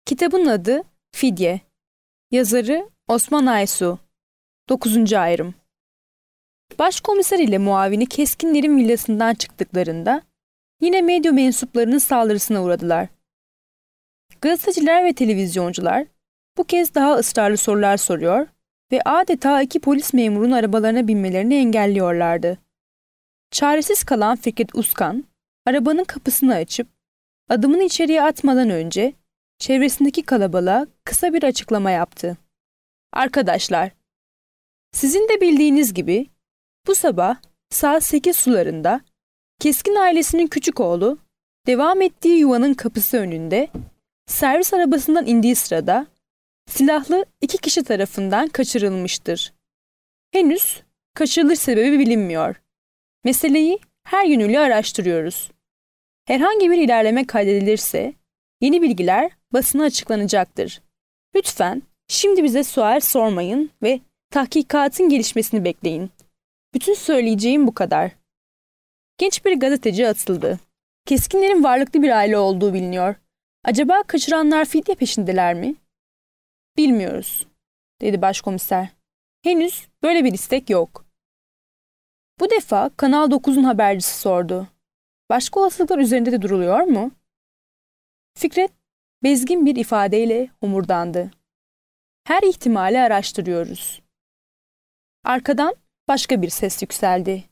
Kitabın adı Fidye. Yazarı Osman Aysu. 9. ayrım. Başkomiser ile muavini Keskinler'in villasından çıktıklarında yine medya mensuplarının saldırısına uğradılar. Gazeteciler ve televizyoncular bu kez daha ısrarlı sorular soruyor ve adeta iki polis memurunun arabalarına binmelerini engelliyorlardı. Çaresiz kalan Fikret Uskan, arabanın kapısını açıp adımını içeriye atmadan önce çevresindeki kalabalığa kısa bir açıklama yaptı. Arkadaşlar, sizin de bildiğiniz gibi bu sabah saat 8 sularında Keskin ailesinin küçük oğlu devam ettiği yuvanın kapısı önünde servis arabasından indiği sırada silahlı iki kişi tarafından kaçırılmıştır. Henüz kaçırılış sebebi bilinmiyor. Meseleyi her yönüyle araştırıyoruz. Herhangi bir ilerleme kaydedilirse yeni bilgiler basına açıklanacaktır. Lütfen şimdi bize sual sormayın ve tahkikatın gelişmesini bekleyin. Bütün söyleyeceğim bu kadar. Genç bir gazeteci atıldı. Keskinlerin varlıklı bir aile olduğu biliniyor. Acaba kaçıranlar fidye peşindeler mi? Bilmiyoruz, dedi başkomiser. Henüz böyle bir istek yok. Bu defa Kanal 9'un habercisi sordu. Başka olasılıklar üzerinde de duruluyor mu? Fikret bezgin bir ifadeyle homurdandı. Her ihtimali araştırıyoruz. Arkadan başka bir ses yükseldi.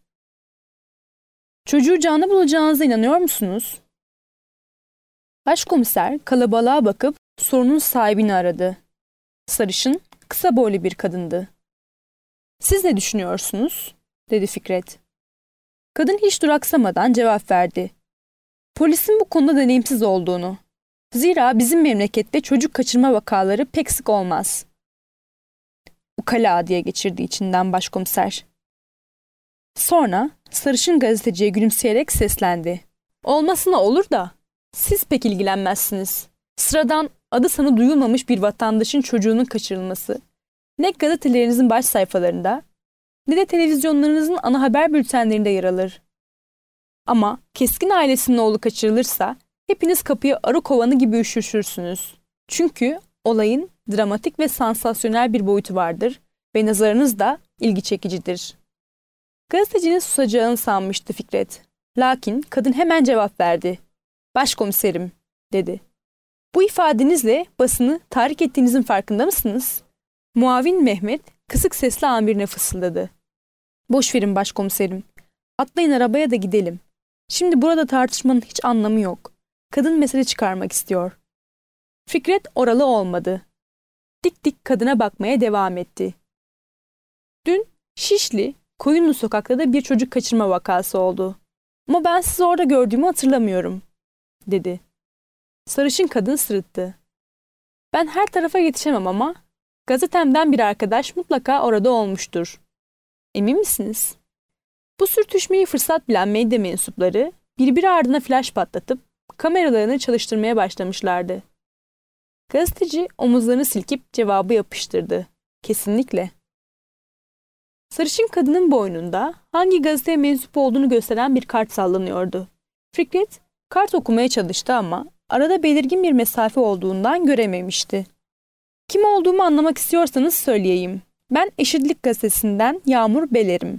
Çocuğu canlı bulacağınıza inanıyor musunuz? Başkomiser kalabalığa bakıp sorunun sahibini aradı. Sarışın, kısa boylu bir kadındı. Siz ne düşünüyorsunuz? Dedi Fikret. Kadın hiç duraksamadan cevap verdi. Polisin bu konuda deneyimsiz olduğunu. Zira bizim memlekette çocuk kaçırma vakaları pek sık olmaz. Ukala diye geçirdi içinden başkomiser. Sonra sarışın gazeteciye gülümseyerek seslendi. Olmasına olur da siz pek ilgilenmezsiniz. Sıradan adı sanı duyulmamış bir vatandaşın çocuğunun kaçırılması ne gazetelerinizin baş sayfalarında ne de televizyonlarınızın ana haber bültenlerinde yer alır. Ama Keskin ailesinin oğlu kaçırılırsa hepiniz kapıya arı kovanı gibi üşüşürsünüz. Çünkü olayın dramatik ve sansasyonel bir boyutu vardır ve nazarınız da ilgi çekicidir. Gazetecinin susacağını sanmıştı Fikret. Lakin kadın hemen cevap verdi. Başkomiserim, dedi. Bu ifadenizle basını tahrik ettiğinizin farkında mısınız? Muavin Mehmet kısık sesle amirine fısıldadı. Boş verin başkomiserim. Atlayın arabaya da gidelim. Şimdi burada tartışmanın hiç anlamı yok. Kadın mesele çıkarmak istiyor. Fikret oralı olmadı. Dik dik kadına bakmaya devam etti. Dün Şişli, Koyunlu sokakta da bir çocuk kaçırma vakası oldu. Ama ben sizi orada gördüğümü hatırlamıyorum, dedi. Sarışın kadın sırıttı. Ben her tarafa yetişemem ama gazetemden bir arkadaş mutlaka orada olmuştur. Emin misiniz? Bu sürtüşmeyi fırsat bilen medya mensupları birbiri ardına flaş patlatıp kameralarını çalıştırmaya başlamışlardı. Gazeteci omuzlarını silkip cevabı yapıştırdı. Kesinlikle. Sarışın kadının boynunda hangi gazeteye mensup olduğunu gösteren bir kart sallanıyordu. Fikret kart okumaya çalıştı ama arada belirgin bir mesafe olduğundan görememişti. Kim olduğumu anlamak istiyorsanız söyleyeyim. Ben Eşitlik Gazetesi'nden Yağmur Beler'im.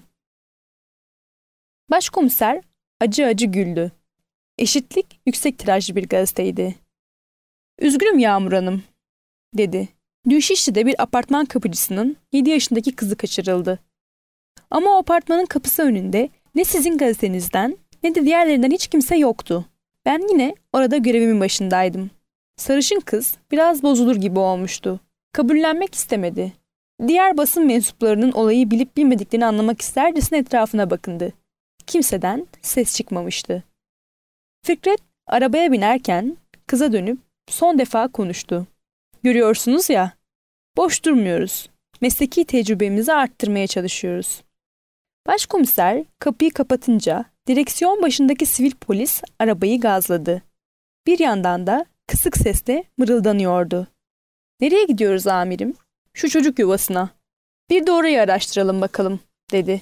Başkomiser acı acı güldü. Eşitlik yüksek tirajlı bir gazeteydi. Üzgünüm Yağmur Hanım, dedi. Dün Şişli'de bir apartman kapıcısının 7 yaşındaki kızı kaçırıldı. Ama o apartmanın kapısı önünde ne sizin gazetenizden ne de diğerlerinden hiç kimse yoktu. Ben yine orada görevimin başındaydım. Sarışın kız biraz bozulur gibi olmuştu. Kabullenmek istemedi. Diğer basın mensuplarının olayı bilip bilmediklerini anlamak istercesine etrafına bakındı. Kimseden ses çıkmamıştı. Fikret arabaya binerken kıza dönüp son defa konuştu. Görüyorsunuz ya, boş durmuyoruz. Mesleki tecrübemizi arttırmaya çalışıyoruz. Başkomiser kapıyı kapatınca direksiyon başındaki sivil polis arabayı gazladı. Bir yandan da kısık sesle mırıldanıyordu. Nereye gidiyoruz amirim? Şu çocuk yuvasına. Bir de orayı araştıralım bakalım, dedi.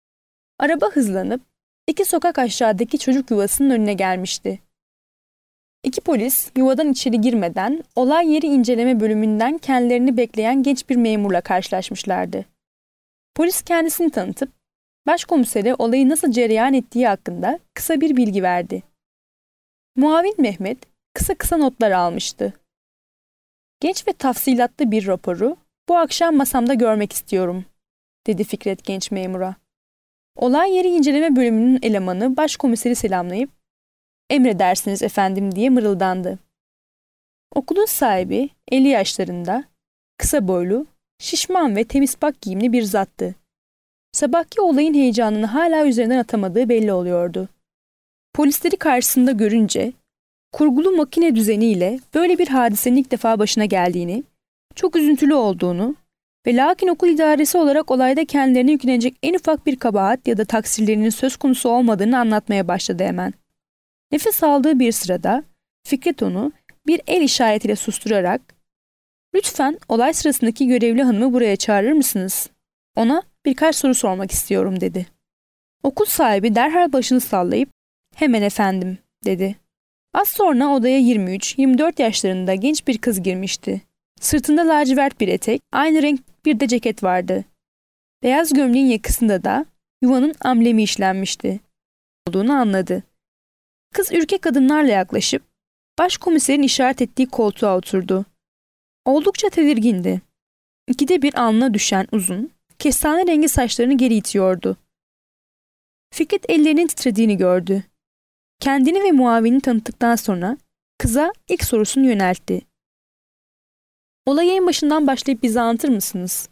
Araba hızlanıp 2 sokak aşağıdaki çocuk yuvasının önüne gelmişti. İki polis yuvadan içeri girmeden olay yeri inceleme bölümünden kendilerini bekleyen genç bir memurla karşılaşmışlardı. Polis kendisini tanıtıp başkomisere olayı nasıl cereyan ettiği hakkında kısa bir bilgi verdi. Muavin Mehmet kısa notlar almıştı. Genç ve tafsilatlı bir raporu bu akşam masamda görmek istiyorum, dedi Fikret genç memura. Olay yeri inceleme bölümünün elemanı başkomiseri selamlayıp "Emredersiniz efendim" diye mırıldandı. Okulun sahibi 50 yaşlarında, kısa boylu, şişman ve temizpak giyimli bir zattı. Sabahki olayın heyecanını hala üzerinden atamadığı belli oluyordu. Polisleri karşısında görünce, kurgulu makine düzeniyle böyle bir hadisenin ilk defa başına geldiğini, çok üzüntülü olduğunu ve lakin okul idaresi olarak olayda kendilerine yüklenecek en ufak bir kabahat ya da taksirlerinin söz konusu olmadığını anlatmaya başladı hemen. Nefes aldığı bir sırada Fikret onu bir el işaretiyle susturarak "Lütfen olay sırasındaki görevli hanımı buraya çağırır mısınız? Ona birkaç soru sormak istiyorum" dedi. Okul sahibi derhal başını sallayıp "Hemen efendim" dedi. Az sonra odaya 23-24 yaşlarında genç bir kız girmişti. Sırtında lacivert bir etek, aynı renk bir de ceket vardı. Beyaz gömleğin yakasında da yuvanın amblemi işlenmişti. Olduğunu anladı. Kız ürkek adımlarla yaklaşıp başkomiserin işaret ettiği koltuğa oturdu. Oldukça tedirgindi. İkide bir alnına düşen uzun, kestane rengi saçlarını geri itiyordu. Fikret ellerinin titrediğini gördü. Kendini ve muavinini tanıttıktan sonra kıza ilk sorusunu yöneltti. "Olayı en başından başlayıp bize anlatır mısınız?"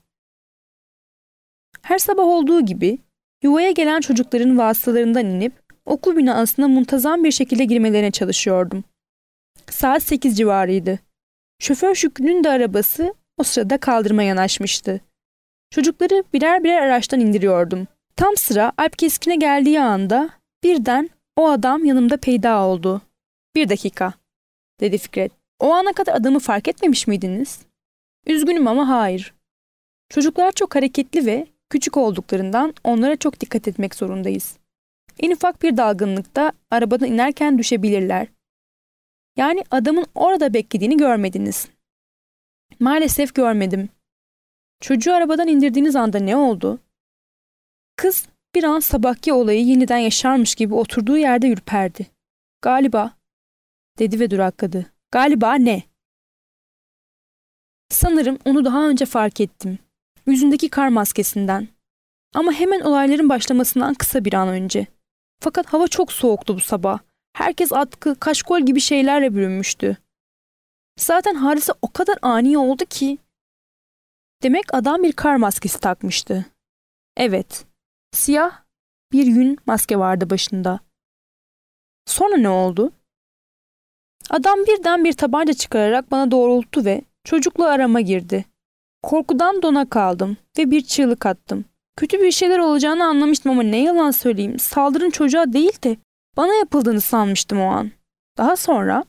Her sabah olduğu gibi yuvaya gelen çocukların vasıtalarından inip okul binasına muntazam bir şekilde girmelerine çalışıyordum. Saat 8 civarıydı. Şoför Şükrü'nün de arabası o sırada kaldırıma yanaşmıştı. Çocukları birer birer araçtan indiriyordum. Tam sıra Alp Keskin'e geldiği anda birden o adam yanımda peyda oldu. "Bir dakika," dedi Fikret. "O ana kadar adamı fark etmemiş miydiniz?" "Üzgünüm ama hayır. Çocuklar çok hareketli ve küçük olduklarından onlara çok dikkat etmek zorundayız. En ufak bir dalgınlıkta arabadan inerken düşebilirler. Yani adamın orada beklediğini görmediniz." "Maalesef görmedim." "Çocuğu arabadan indirdiğiniz anda ne oldu?" Kız bir an sabahki olayı yeniden yaşarmış gibi oturduğu yerde ürperdi. "Galiba," dedi ve durakladı. "Galiba ne?" "Sanırım onu daha önce fark ettim. Yüzündeki kar maskesinden. Ama hemen olayların başlamasından kısa bir an önce. Fakat hava çok soğuktu bu sabah. Herkes atkı, kaşkol gibi şeylerle bürünmüştü. Zaten hadise o kadar ani oldu ki." Demek adam bir kar maskesi takmıştı. Evet, siyah bir yün maske vardı başında. Sonra ne oldu? Adam birden bir tabanca çıkararak bana doğrulttu ve çocukla arama girdi. Korkudan dona kaldım ve bir çığlık attım. Kötü bir şeyler olacağını anlamıştım ama ne yalan söyleyeyim, saldırın çocuğa değil de bana yapıldığını sanmıştım o an. Daha sonra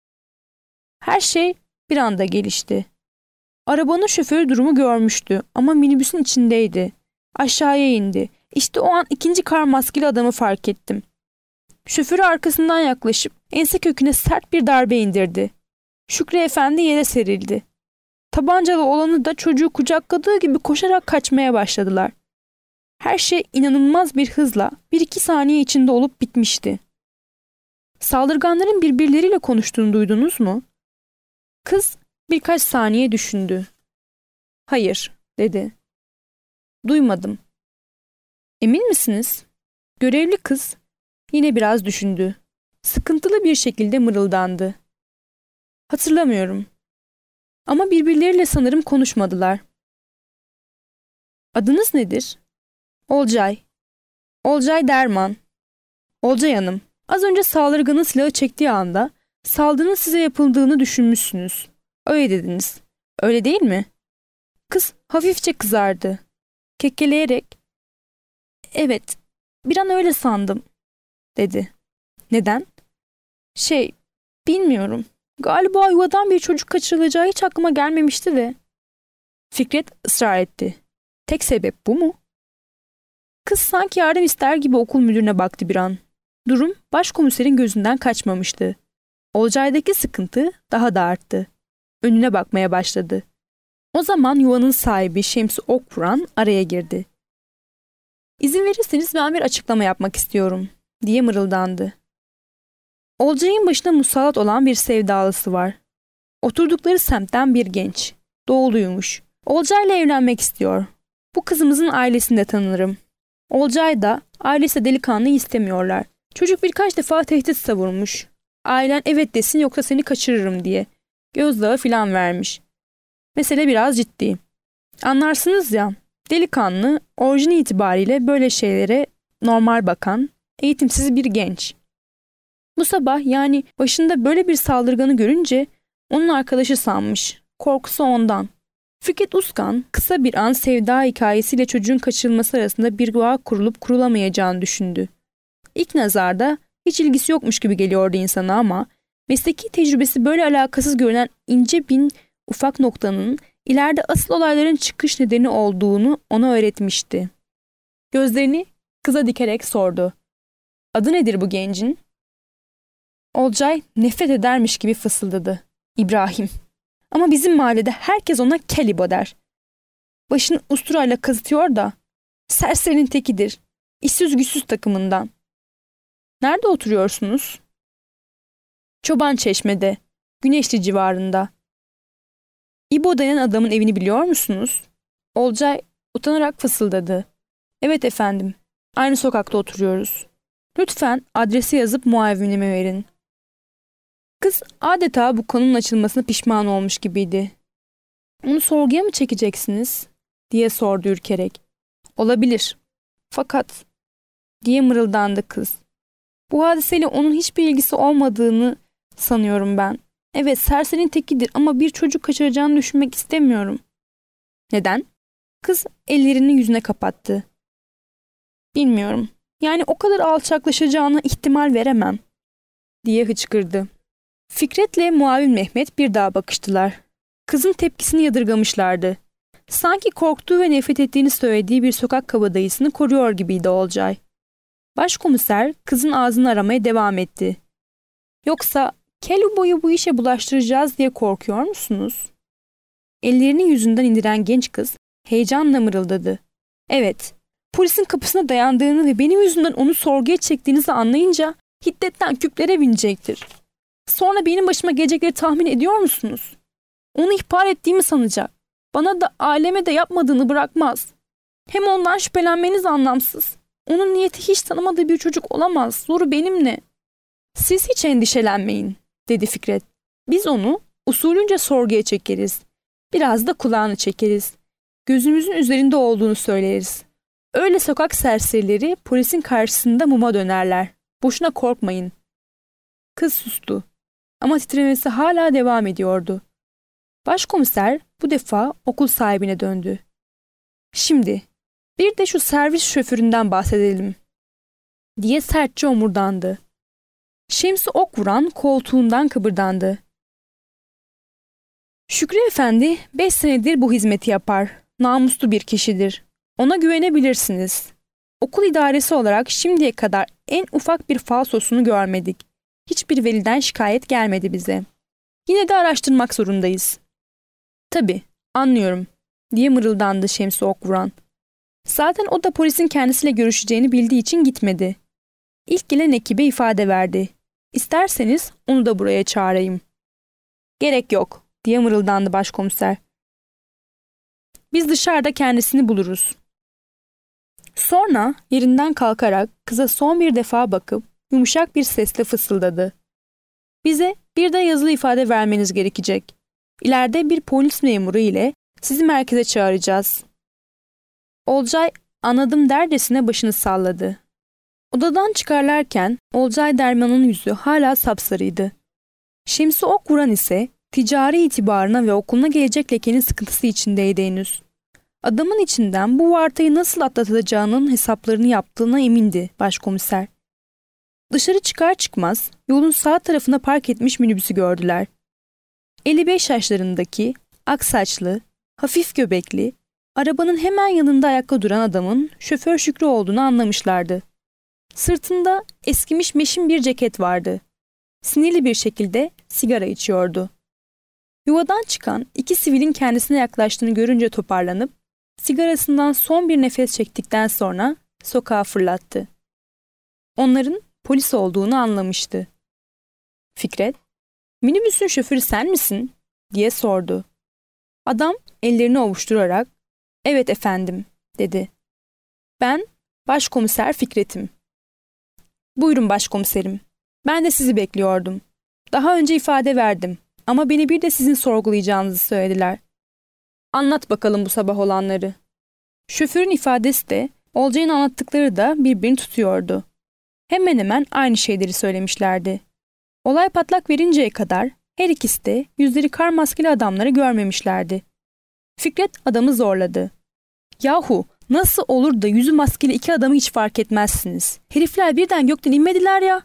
her şey bir anda gelişti. Arabanın şoförü durumu görmüştü ama minibüsün içindeydi. Aşağıya indi. İşte o an ikinci kar maskeli adamı fark ettim. Şoförü arkasından yaklaşıp ense köküne sert bir darbe indirdi. Şükrü Efendi yere serildi. Tabancalı olanı da çocuğu kucakladığı gibi koşarak kaçmaya başladılar. Her şey inanılmaz bir hızla 1-2 saniye içinde olup bitmişti. Saldırganların birbirleriyle konuştuğunu duydunuz mu? Kız birkaç saniye düşündü. "Hayır," dedi. "Duymadım." "Emin misiniz?" Görevli kız yine biraz düşündü. Sıkıntılı bir şekilde mırıldandı. "Hatırlamıyorum. Ama birbirleriyle sanırım konuşmadılar." "Adınız nedir?" "Olcay. Olcay Derman." "Olcay Hanım, az önce saldırganın silahı çektiği anda saldırının size yapıldığını düşünmüşsünüz. Öyle dediniz. Öyle değil mi?" Kız hafifçe kızardı. Kekeleyerek "Evet, bir an öyle sandım," dedi. "Neden?" Bilmiyorum. Galiba yuvadan bir çocuk kaçırılacağı hiç aklıma gelmemişti de." Fikret ısrar etti. "Tek sebep bu mu?" Kız sanki yardım ister gibi okul müdürüne baktı bir an. Durum başkomiserin gözünden kaçmamıştı. Olcay'daki sıkıntı daha da arttı. Önüne bakmaya başladı. O zaman yuvanın sahibi Şemsi Okvuran araya girdi. "İzin verirseniz ben bir açıklama yapmak istiyorum," diye mırıldandı. Olcay'ın başına musallat olan bir sevdalısı var. Oturdukları semtten bir genç. Doğuluymuş. Olcay'la evlenmek istiyor. Bu kızımızın ailesini de tanırım. Olcay da ailesi delikanlıyı istemiyorlar. Çocuk birkaç defa tehdit savurmuş. Ailen evet desin yoksa seni kaçırırım diye. Gözdağı filan vermiş. Mesele biraz ciddi. Anlarsınız ya, delikanlı orijini itibariyle böyle şeylere normal bakan, eğitimsiz bir genç. Bu sabah yani başında böyle bir saldırganı görünce onun arkadaşı sanmış. Korkusu ondan. Fikret Uskan kısa bir an sevda hikayesiyle çocuğun kaçırılması arasında bir bağ kurulup kurulamayacağını düşündü. İlk nazarda hiç ilgisi yokmuş gibi geliyordu insana ama mesleki tecrübesi böyle alakasız görünen ince bin ufak noktanın ileride asıl olayların çıkış nedeni olduğunu ona öğretmişti. Gözlerini kıza dikerek sordu. "Adı nedir bu gencin?" Olcay nefret edermiş gibi fısıldadı. "İbrahim. Ama bizim mahallede herkes ona Kelibo der. Başını usturayla kazıtıyor da serserinin tekidir. İşsiz güçsüz takımından." "Nerede oturuyorsunuz?" "Çobançeşme'de, Güneşli civarında." "İbo denen adamın evini biliyor musunuz?" Olcay utanarak fısıldadı. "Evet efendim, aynı sokakta oturuyoruz. Lütfen adresi yazıp muavinime verin." Kız adeta bu konunun açılmasına pişman olmuş gibiydi. "Onu sorguya mı çekeceksiniz?" diye sordu ürkerek. "Olabilir. Fakat," diye mırıldandı kız. "Bu hadiseyle onun hiçbir ilgisi olmadığını sanıyorum ben. Evet, serserinin tekidir ama bir çocuk kaçıracağını düşünmek istemiyorum." "Neden?" Kız ellerini yüzüne kapattı. "Bilmiyorum. Yani o kadar alçaklaşacağına ihtimal veremem," diye hıçkırdı. Fikret'le muavin Mehmet bir daha bakıştılar. Kızın tepkisini yadırgamışlardı. Sanki korktuğu ve nefret ettiğini söylediği bir sokak kabadayısını koruyor gibiydi Olcay. Başkomiser kızın ağzını aramaya devam etti. "Yoksa Kelubo'yu bu işe bulaştıracağız diye korkuyor musunuz?" Ellerini yüzünden indiren genç kız heyecanla mırıldadı. "Evet, polisin kapısına dayandığını ve benim yüzümden onu sorguya çektiğinizi anlayınca hiddetten küplere binecektir. Sonra benim başıma gelecekleri tahmin ediyor musunuz? Onu ihbar ettiğimi sanacak. Bana da aileme de yapmadığını bırakmaz. Hem ondan şüphelenmeniz anlamsız. Onun niyeti hiç tanımadığı bir çocuk olamaz. Zoru benimle." "Siz hiç endişelenmeyin," dedi Fikret. "Biz onu usulünce sorguya çekeriz. Biraz da kulağını çekeriz. Gözümüzün üzerinde olduğunu söyleriz. Öyle sokak serserileri polisin karşısında muma dönerler. Boşuna korkmayın." Kız sustu. Ama titremesi hala devam ediyordu. Başkomiser bu defa okul sahibine döndü. "Şimdi bir de şu servis şoföründen bahsedelim," diye sertçe omurdandı. Şemsi Okvuran koltuğundan kıpırdandı. "Şükrü Efendi 5 senedir bu hizmeti yapar. Namuslu bir kişidir. Ona güvenebilirsiniz. Okul idaresi olarak şimdiye kadar en ufak bir falsosunu görmedik. Hiçbir veliden şikayet gelmedi bize. Yine de araştırmak zorundayız." "Tabii, anlıyorum," diye mırıldandı Şemsi Okvuran. Zaten o da polisin kendisiyle görüşeceğini bildiği için gitmedi. İlk gelen ekibe ifade verdi. "İsterseniz onu da buraya çağırayım." "Gerek yok," diye mırıldandı başkomiser. "Biz dışarıda kendisini buluruz." Sonra yerinden kalkarak kıza son bir defa bakıp yumuşak bir sesle fısıldadı. "Bize bir de yazılı ifade vermeniz gerekecek. İleride bir polis memuru ile sizi merkeze çağıracağız." Olcay anladım dercesine başını salladı. Odadan çıkarlarken Olcay Derman'ın yüzü hala sapsarıydı. Şemsi Okvuran ise ticari itibarına ve okuluna gelecek lekenin sıkıntısı içindeydi henüz. Adamın içinden bu vartayı nasıl atlatacağının hesaplarını yaptığına emindi başkomiser. Dışarı çıkar çıkmaz yolun sağ tarafına park etmiş minibüsü gördüler. 55 yaşlarındaki, ak saçlı, hafif göbekli, arabanın hemen yanında ayakta duran adamın şoför Şükrü olduğunu anlamışlardı. Sırtında eskimiş meşin bir ceket vardı. sinirli bir şekilde sigara içiyordu. Yuvadan çıkan 2 sivilin kendisine yaklaştığını görünce toparlanıp, sigarasından son bir nefes çektikten sonra sokağa fırlattı. Onların polis olduğunu anlamıştı. Fikret, "Minibüsün şoförü sen misin?" diye sordu. Adam ellerini ovuşturarak, "Evet efendim," dedi. "Ben Başkomiser Fikret'im." "Buyurun başkomiserim. Ben de sizi bekliyordum. Daha önce ifade verdim ama beni bir de sizin sorgulayacağınızı söylediler." "Anlat bakalım bu sabah olanları." Şoförün ifadesi de, Olcay'ın anlattıkları da birbirini tutuyordu. Hemen hemen aynı şeyleri söylemişlerdi. Olay patlak verinceye kadar her ikisi de yüzleri kar maskeli adamları görmemişlerdi. Fikret adamı zorladı. "Yahu, nasıl olur da yüzü maskeli 2 adamı hiç fark etmezsiniz? Herifler birden gökten inmediler ya,"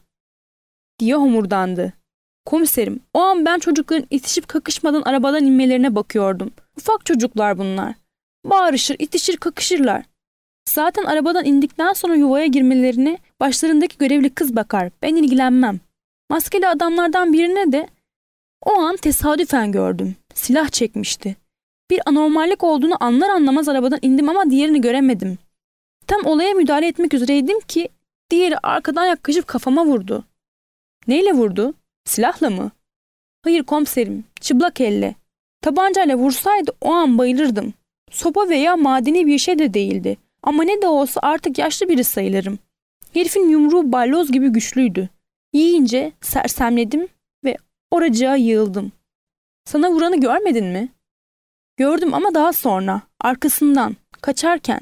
diye homurdandı. "Komiserim, o an ben çocukların itişip kakışmadan arabadan inmelerine bakıyordum. Ufak çocuklar bunlar. Bağırışır, itişir, kakışırlar. Zaten arabadan indikten sonra yuvaya girmelerine başlarındaki görevli kız bakar. Ben ilgilenmem. Maskeli adamlardan birine de o an tesadüfen gördüm. Silah çekmişti. Bir anormallik olduğunu anlar anlamaz arabadan indim ama diğerini göremedim. Tam olaya müdahale etmek üzereydim ki diğeri arkadan yaklaşıp kafama vurdu." "Neyle vurdu? Silahla mı?" "Hayır komiserim, çıplak elle. Tabancayla vursaydı o an bayılırdım. Sopa veya madeni bir şey de değildi. Ama ne de olsa artık yaşlı biri sayılırım. Herifin yumruğu balyoz gibi güçlüydü. Yiyince sersemledim ve oracığa yığıldım." "Sana vuranı görmedin mi?" "Gördüm ama daha sonra, arkasından, kaçarken."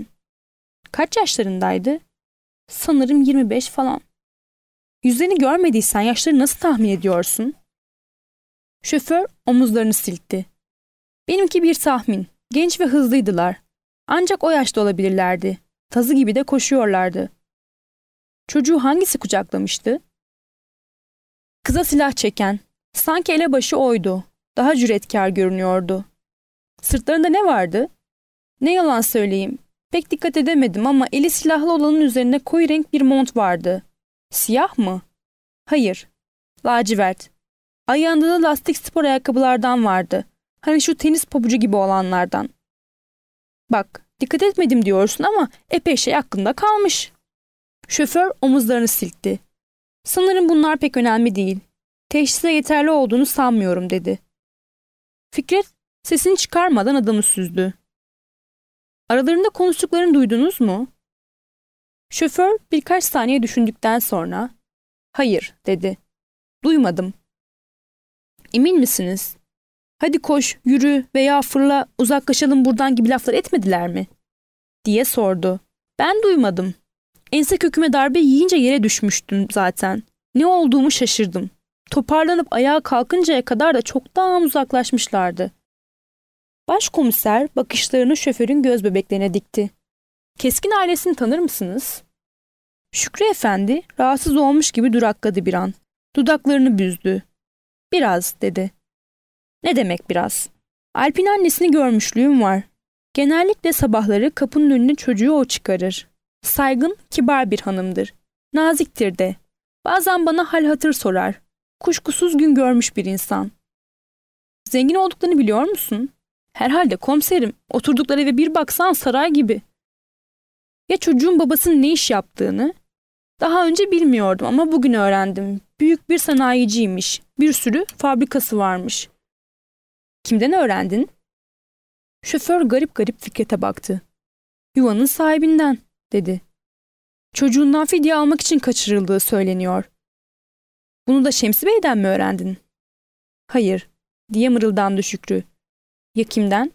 "Kaç yaşlarındaydı?" "Sanırım 25 falan." "Yüzlerini görmediysen yaşları nasıl tahmin ediyorsun?" Şoför omuzlarını silkti. "Benimki bir tahmin. Genç ve hızlıydılar. Ancak o yaşta olabilirlerdi. Tazı gibi de koşuyorlardı." "Çocuğu hangisi kucaklamıştı?" "Kıza silah çeken. Sanki elebaşı oydu. Daha cüretkar görünüyordu." "Sırtlarında ne vardı?" "Ne yalan söyleyeyim. Pek dikkat edemedim ama eli silahlı olanın üzerinde koyu renk bir mont vardı." "Siyah mı?" "Hayır. Lacivert. Ayağında da lastik spor ayakkabılardan vardı. Hani şu tenis pabucu gibi olanlardan." "Bak, dikkat etmedim diyorsun ama epey şey aklında kalmış." Şoför omuzlarını silkti. "Sanırım bunlar pek önemli değil. Teşhise yeterli olduğunu sanmıyorum," dedi. Fikret sesini çıkarmadan adamı süzdü. "Aralarında konuştuklarını duydunuz mu?" Şoför birkaç saniye düşündükten sonra, "Hayır," dedi. "Duymadım." "Emin misiniz? Hadi koş, yürü veya fırla, uzaklaşalım buradan gibi laflar etmediler mi?" diye sordu. "Ben duymadım. Ense köküme darbe yiyince yere düşmüştüm zaten. Ne olduğumu şaşırdım. Toparlanıp ayağa kalkıncaya kadar da çoktan uzaklaşmışlardı." Başkomiser bakışlarını şoförün göz bebeklerine dikti. "Keskin ailesini tanır mısınız?" Şükrü Efendi rahatsız olmuş gibi durakladı bir an. Dudaklarını büzdü. "Biraz," dedi. "Ne demek biraz?" "Alp'in annesini görmüşlüğüm var. Genellikle sabahları kapının önüne çocuğu o çıkarır. Saygın, kibar bir hanımdır. Naziktir de. Bazen bana hal hatır sorar. Kuşkusuz gün görmüş bir insan." "Zengin olduklarını biliyor musun?" "Herhalde komiserim. Oturdukları eve bir baksan saray gibi." "Ya çocuğun babasının ne iş yaptığını?" "Daha önce bilmiyordum ama bugün öğrendim. Büyük bir sanayiciymiş. Bir sürü fabrikası varmış." "Kimden öğrendin?" Şoför garip garip Fikret'e baktı. "Yuvanın sahibinden," dedi. "Çocuğundan fidye almak için kaçırıldığı söyleniyor." "Bunu da Şemsi Bey'den mi öğrendin?" "Hayır," diye mırıldandı Şükrü. "Ya kimden?"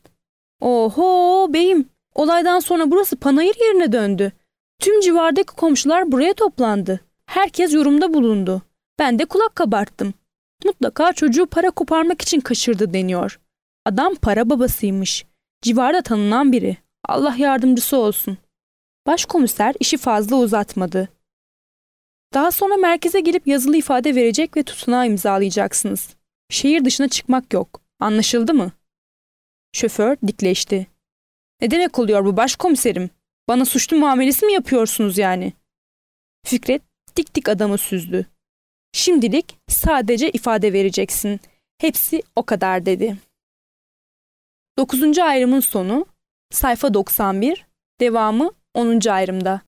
"Oho beyim, olaydan sonra burası panayır yerine döndü. Tüm civardaki komşular buraya toplandı. Herkes yorumda bulundu. Ben de kulak kabarttım. Mutlaka çocuğu para koparmak için kaçırdı deniyor. Adam para babasıymış. Civarda tanınan biri. Allah yardımcısı olsun." Başkomiser işi fazla uzatmadı. "Daha sonra merkeze gelip yazılı ifade verecek ve tutanağı imzalayacaksınız. Şehir dışına çıkmak yok. Anlaşıldı mı?" Şoför dikleşti. "Ne demek oluyor bu başkomiserim? Bana suçlu muamelesi mi yapıyorsunuz yani?" Fikret dik dik adamı süzdü. Şimdilik sadece ifade vereceksin. Hepsi o kadar dedi. 9. ayrımın sonu, sayfa 91, devamı 10. ayrımda.